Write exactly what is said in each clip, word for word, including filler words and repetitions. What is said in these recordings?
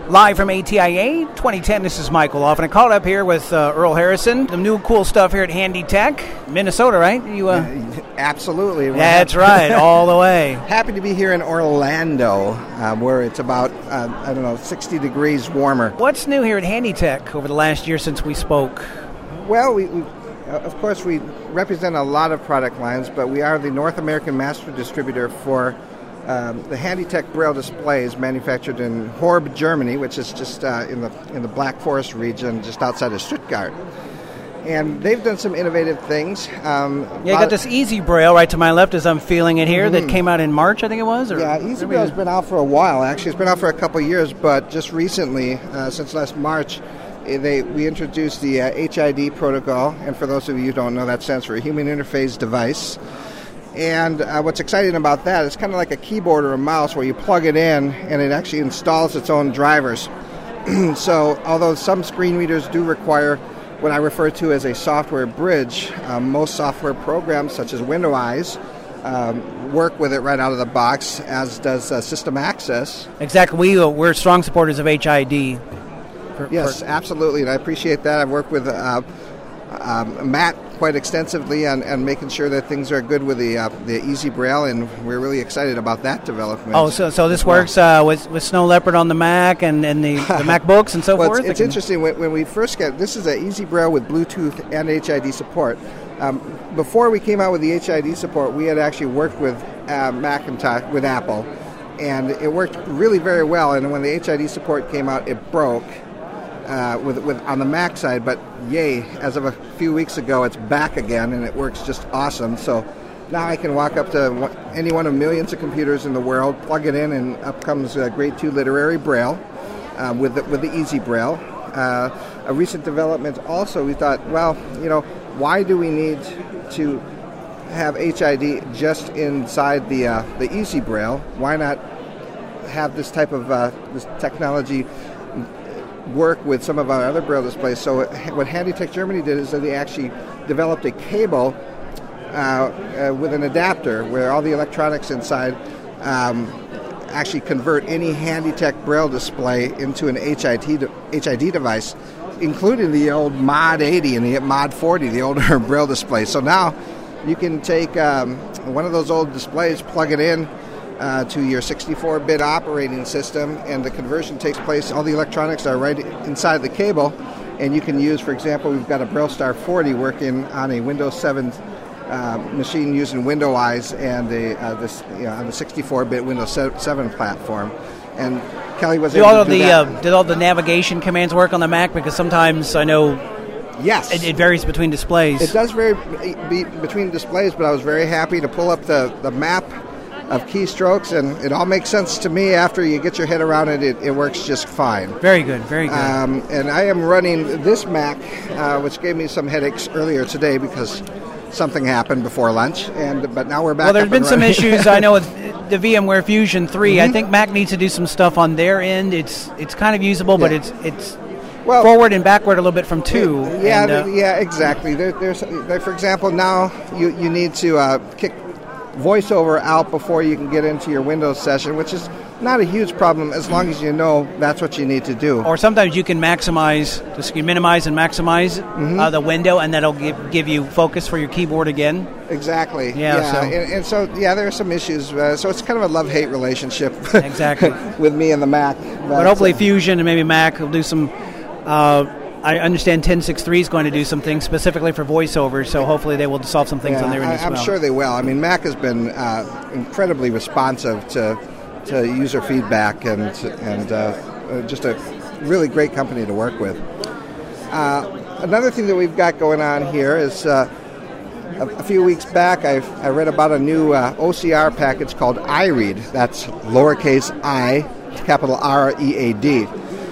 Live from A T I A twenty ten, this is Michael Off, and I called up here with uh, Earl Harrison. Some new cool stuff here at Handy Tech, Minnesota, right? You, uh... Absolutely. We're That's happy. right, all the way. Happy to be here in Orlando, uh, where it's about, uh, I don't know, sixty degrees warmer. What's new here at Handy Tech over the last year since we spoke? Well, we, we uh, of course, we represent a lot of product lines, but we are the North American master distributor for Um, the Handy Tech Braille displays manufactured in Horb, Germany, which is just uh, in the in the Black Forest region, just outside of Stuttgart. And they've done some innovative things. Um, yeah, you got this Easy Braille right to my left as I'm feeling it here mm-hmm. that came out in March, I think it was? Or yeah, Easy Braille's been out for a while, actually. It's been out for a couple of years, but just recently, uh, since last March, they we introduced the uh, H I D protocol. And for those of you who don't know, that stands for Human Interface Device. And uh, what's exciting about that, it's kind of like a keyboard or a mouse where you plug it in and it actually installs its own drivers. So although some screen readers do require what I refer to as a software bridge, um, most software programs such as Windows um, work with it right out of the box, as does uh, System Access. Exactly. We, uh, we're strong supporters of H I D. For, yes, for absolutely, and I appreciate that. I've worked with uh, um, Matt quite extensively on, on making sure that things are good with the uh, the Easy Braille, and we're really excited about that development. Oh, so so this works uh, with with Snow Leopard on the Mac and, and the, the MacBooks and so well, forth? It's, it's interesting, when, when we first got, this is an Easy Braille with Bluetooth and H I D support. Um, before we came out with the H I D support, we had actually worked with uh, Macintosh, with Apple, and it worked really very well, and when the H I D support came out, it broke. Uh, with with on the Mac side, but yay, as of a few weeks ago, it's back again, and it works just awesome. So now I can walk up to one, any one of millions of computers in the world, plug it in, and up comes uh, Grade two Literary Braille uh, with, the, with the Easy Braille. Uh, a recent development also, we thought, well, you know, why do we need to have H I D just inside the, uh, the Easy Braille? Why not have this type of uh, this technology work with some of our other Braille displays? So what Handy Tech Germany did is that they actually developed a cable uh, uh, with an adapter where all the electronics inside um, actually convert any Handy Tech Braille display into an H I D, H I D device, including the old Mod eighty and the Mod forty, the older Braille displays. So now you can take um, one of those old displays, plug it in Uh, to your sixty-four bit operating system, and the conversion takes place. All the electronics are right inside the cable, and you can use, for example, we've got a Braille Star forty working on a Windows seven uh, machine using Windows and a, uh, this, you know, on the sixty-four bit Windows seven platform. And Kelly was do able all to of do the that. uh, did all the navigation commands work on the Mac? Because sometimes I know yes, it, it varies between displays. It does vary be, between displays, but I was very happy to pull up the, the map of keystrokes, and it all makes sense to me. After you get your head around it, it, it works just fine. Very good, very good. Um, and I am running this Mac, uh, which gave me some headaches earlier today because something happened before lunch, and but now we're back. Well, there's up been and some running. issues, I know, with the VMware Fusion three. Mm-hmm. I think Mac needs to do some stuff on their end. It's it's kind of usable, but Yeah. it's it's well, forward and backward a little bit from two. Yeah, and, uh, yeah, exactly. There, there's, there, for example, now you you need to uh, kick VoiceOver out before you can get into your Windows session, which is not a huge problem as long as you know that's what you need to do. Or sometimes you can maximize, just you minimize and maximize mm-hmm. uh, the window, and that'll give, give you focus for your keyboard again. Exactly. Yeah. yeah. So. And, and so, yeah, there are some issues. Uh, so it's kind of a love-hate relationship. Exactly. with me and the Mac. But, but hopefully uh, Fusion and maybe Mac will do some. Uh, I understand ten sixty-three is going to do some things specifically for VoiceOver, so hopefully they will solve some things yeah, on their end I, as I'm well. sure they will. I mean, Mac has been uh, incredibly responsive to to user feedback, and and uh, just a really great company to work with. Uh, another thing that we've got going on here is uh, a, a few weeks back I I read about a new uh, O C R package called iRead. That's lowercase I, capital R E A D.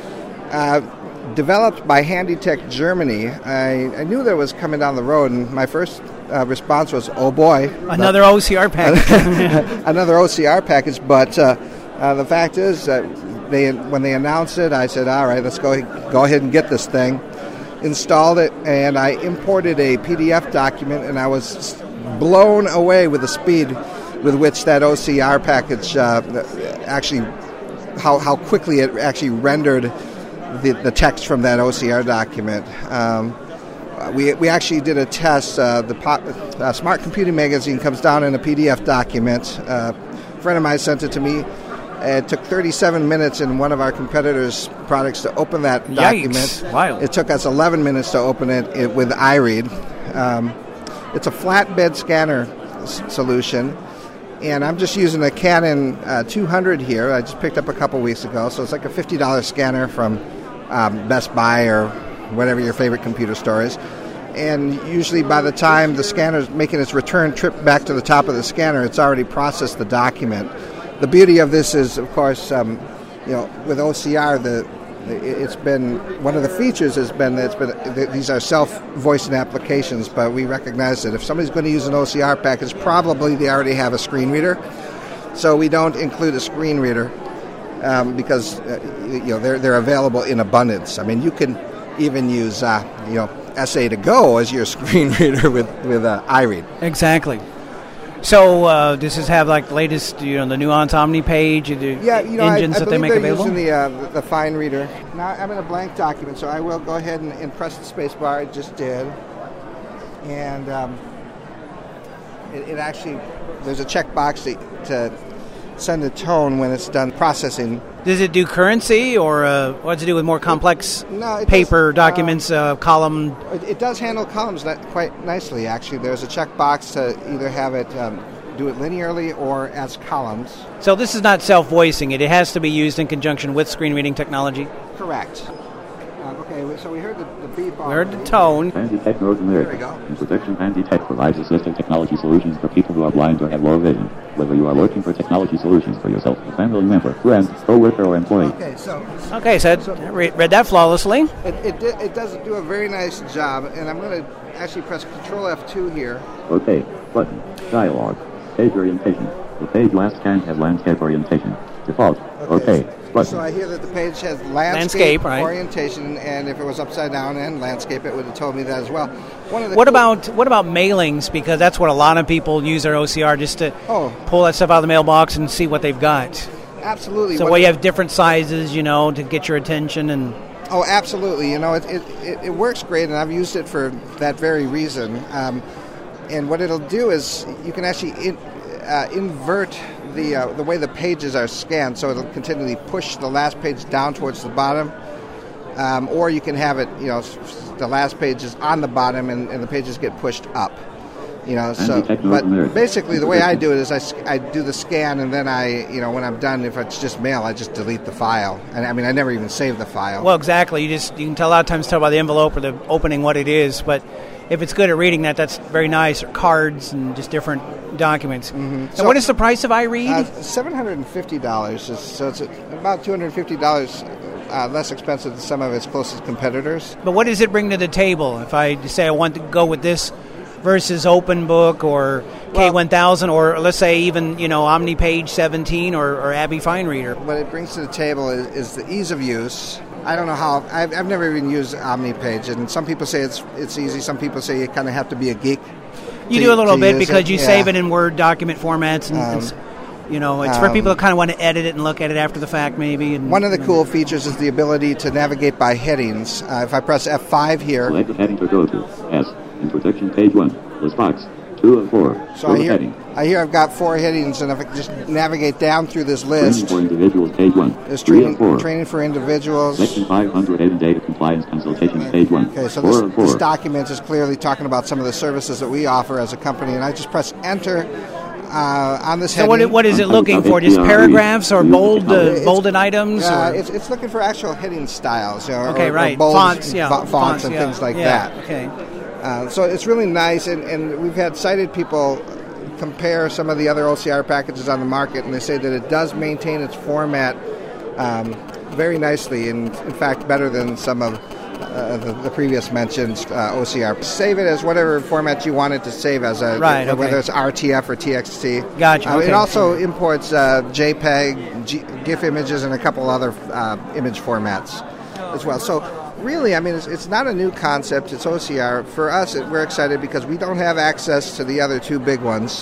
Uh, Developed by Handy Tech Germany. I, I knew that was coming down the road, and my first uh, response was, oh boy. Another the, O C R package. Another O C R package, but uh, uh, the fact is that they, when they announced it, I said, all right, let's go, go ahead and get this thing. Installed it, and I imported a P D F document, and I was blown away with the speed with which that O C R package uh, actually how, how quickly it actually rendered the, the text from that O C R document. Um, we we actually did a test. Uh, the pop, uh, Smart Computing Magazine comes down in a P D F document. Uh, a friend of mine sent it to me. It took thirty-seven minutes in one of our competitors' products to open that Yikes. document. Wow. It took us eleven minutes to open it, it with iRead. Um, it's a flatbed scanner s- solution, and I'm just using a Canon uh, two hundred here. I just picked up a couple weeks ago, so it's like a fifty dollars scanner from um, Best Buy or whatever your favorite computer store is. And usually by the time the scanner is making its return trip back to the top of the scanner, it's already processed the document. The beauty of this is, of course, um, you know, with O C R, the it's been one of the features has been that it's been that these are self-voicing applications, but we recognize that if somebody's going to use an O C R package, probably they already have a screen reader. So we don't include a screen reader um, because uh, you know they're they're available in abundance. I mean, you can even use uh, you know S A to Go as your screen reader with with uh, iRead. Exactly. So uh, does this have like the latest, you know, the Nuance Omni page, the yeah, you know, engines I, I that they make they're available? Using the, uh, the the Fine Reader. Now I'm in a blank document, so I will go ahead and, and press the space bar. I just did, and um, it, it actually there's a checkbox to, to send a tone when it's done processing. Does it do currency, or uh, what does it do with more complex no, it paper does, documents, uh, uh, column? It, it does handle columns that quite nicely, actually. There's a checkbox to either have it um, do it linearly or as columns. So this is not self-voicing. It, it has to be used in conjunction with screen reading technology? Correct. Uh, okay, so we heard the, the beep. We heard the tone. Handytech North America. There we go. In protection, Handytech provides assistive technology solutions for people who are blind or have low vision. Whether you are looking for technology solutions for yourself, a family member, friend, co-worker, or employee. Okay, so Okay, so, so read, read that flawlessly. it it, di- it does do a very nice job, and I'm going to actually press Control F two here. OK. Button. Dialog. Page orientation. The page last scanned has landscape orientation. Default. OK. Button. So I hear that the page has landscape, Landscape, right. orientation, and if it was upside down and landscape, it would have told me that as well. One of the What cool- about what about mailings? Because that's what a lot of people use their O C R just to Oh. pull that stuff out of the mailbox and see what they've got. Absolutely. So What where you it- have different sizes, you know, to get your attention and. Oh, absolutely. You know, it, it, it, it works great, and I've used it for that very reason. Um, and what it'll do is you can actually in, uh, invert the uh, the way the pages are scanned, so it'll continually push the last page down towards the bottom. Um, or you can have it, you know, s- s- the last page is on the bottom and, and the pages get pushed up. You know, so, Handytech North but America. basically the way I do it is I, s- I do the scan, and then I, you know, when I'm done, if it's just mail, I just delete the file. And I mean, I never even save the file. Well, exactly. You just you can tell a lot of times tell by the envelope or the opening what it is, but if it's good at reading that, that's very nice. Or cards and just different documents. Mm-hmm. And So- what is the price of iRead? Uh, seven hundred fifty dollars, is, so it's about two hundred fifty dollars uh, less expensive than some of its closest competitors. But what does it bring to the table? If I say I want to go with this versus OpenBook or K one thousand, or let's say even, you know, OmniPage seventeen or, or Abby Fine Reader. What it brings to the table is, is the ease of use. I don't know how, I've, I've never even used OmniPage, and some people say it's it's easy, some people say you kind of have to be a geek. You to- do a little to bit use because it. you Yeah. save it in Word document formats, and, and s- you know, it's for um, people that kind of want to edit it and look at it after the fact, maybe. And One of the cool features is the ability to navigate by headings. Uh, if I press F five here, Select the heading to go to. S. In protection, page one. List box. Two of four. so Go I to hear, heading. I hear I've got four headings, and if I just navigate down through this Training list, for individuals, page one. there's Three training, of four. training for individuals. Section five hundred eight data compliance consultations, page one. Okay, so Four this, of four. this document is clearly talking about some of the services that we offer as a company, and I just press enter uh, on this so heading. what, what is it looking for? Just paragraphs or bold, uh, It's- bolded items? Uh, or? it's, it's looking for actual heading styles, you know, Okay, or, right. or bold Fonts, yeah. fo- fonts, and yeah. things like Yeah, that. Okay. Uh, so it's really nice, and, and we've had sighted people compare some of the other O C R packages on the market, and they say that it does maintain its format um, very nicely, and in fact better than some of uh, the, the previous mentioned uh, O C R. Save it as whatever format you want it to save as, a, Right, okay. whether it's R T F or T X T. Gotcha, Uh, okay. It also imports uh, JPEG, G- GIF images, and a couple other uh, image formats as well. So really, I mean, it's, it's not a new concept. It's O C R. For us, it, we're excited because we don't have access to the other two big ones.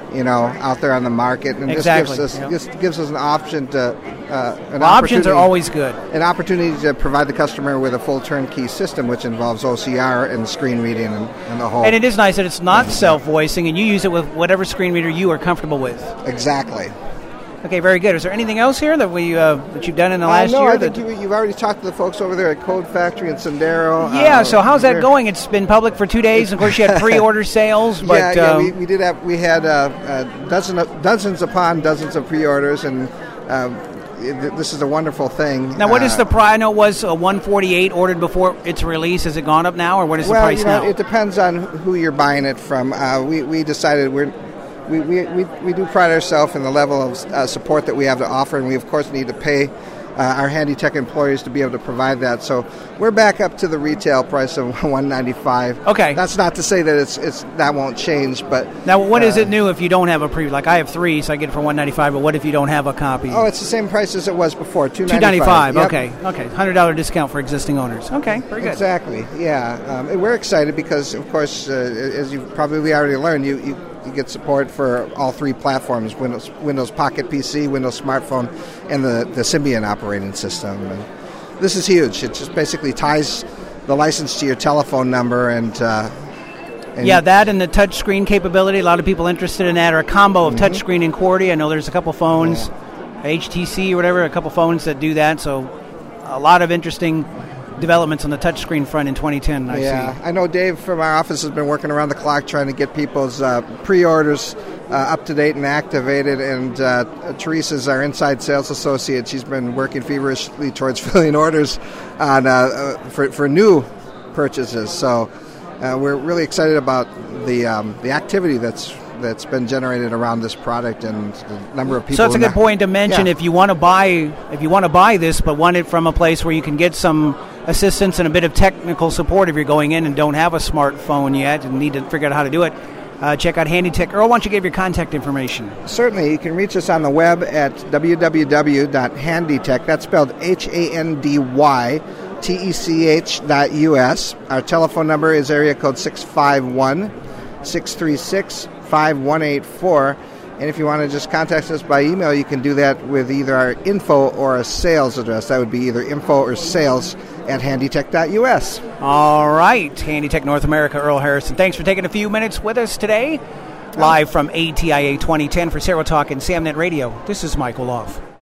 you know, out there on the market, and exactly. this gives us yep. this gives us an option to uh, an well, options are always good. An opportunity to provide the customer with a full turnkey system, which involves O C R and screen reading and, and the whole. And it is nice that it's not self-voicing, and you use it with whatever screen reader you are comfortable with. Exactly. Okay, very good. Is there anything else here that we uh, that you've done in the last uh, no, year? I think that... you, you've already talked to the folks over there at Code Factory and Sendero. Yeah. Uh, so how's that going? It's been public for two days. Of course, you had pre-order sales, but yeah, yeah, um, we, we did have we had uh, uh, dozen of, dozens upon dozens of pre-orders, and uh, it, this is a wonderful thing. Now, what uh, is the price? I know it was a one forty-eight ordered before its release. Has it gone up now, or what is well, the price you know, now? It depends on who you're buying it from. Uh, we we decided we're. We, we, we, we do pride ourselves in the level of uh, support that we have to offer, and we, of course, need to pay uh, our Handytech employees to be able to provide that. So we're back up to the retail price of one ninety-five. Okay. That's not to say that it's it's that won't change, but... Now, what uh, is it new if you don't have a pre... Like, I have three, so I get it for one ninety-five, but what if you don't have a copy? Oh, it's the same price as it was before, two two ninety-five. ninety-five, Yep. okay. Okay, one hundred dollars discount for existing owners. Okay, very good. Exactly, yeah. Um, and we're excited because, of course, uh, as you've probably already learned, you... you You get support for all three platforms: Windows, Windows Pocket P C, Windows Smartphone, and the, the Symbian operating system. And this is huge. It just basically ties the license to your telephone number, and, uh, and yeah, that and the touchscreen capability. A lot of people interested in that, or a combo of mm-hmm. touchscreen and QWERTY. I know there's a couple phones, yeah. H T C or whatever, a couple phones that do that. So a lot of interesting developments on the touchscreen front in twenty ten, I yeah, see. I know Dave from our office has been working around the clock trying to get people's uh, pre-orders uh, up to date and activated, and uh, Teresa's our inside sales associate. She's been working feverishly towards filling orders on uh, uh, for, for new purchases. So uh, we're really excited about the um, the activity that's that's been generated around this product and the number of people. So it's a good point to mention yeah. if you want to buy if you want to buy this, but want it from a place where you can get some assistance and a bit of technical support if you're going in and don't have a smartphone yet and need to figure out how to do it. Uh, check out Handytech. Earl, why don't you give your contact information? Certainly. You can reach us on the web at w w w dot handytech. That's spelled H A N D Y T E C H dot U S. Our telephone number is area code six five one, six three six, five one eight four. And if you want to just contact us by email, you can do that with either our info or a sales address. That would be either info or sales at handytech dot U S. All right. Handytech North America, Earl Harrison. Thanks for taking a few minutes with us today. Live from A T I A twenty ten for Sarah Talk and SamNet Radio. This is Michael Loff.